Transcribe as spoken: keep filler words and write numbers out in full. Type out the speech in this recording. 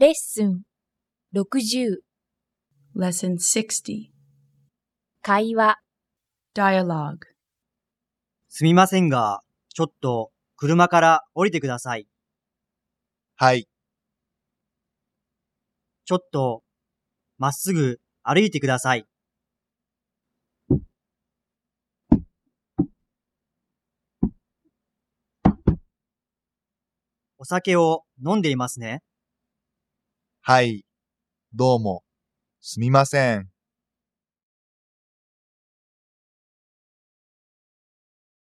レッスンろくじゅう Lesson sixty. 会話 Dialogue. すみませんが、ちょっと車から降りてください。 はい。 ちょっとまっすぐ歩いてください。お酒を飲んでいますね。 はい。どうも。すみません。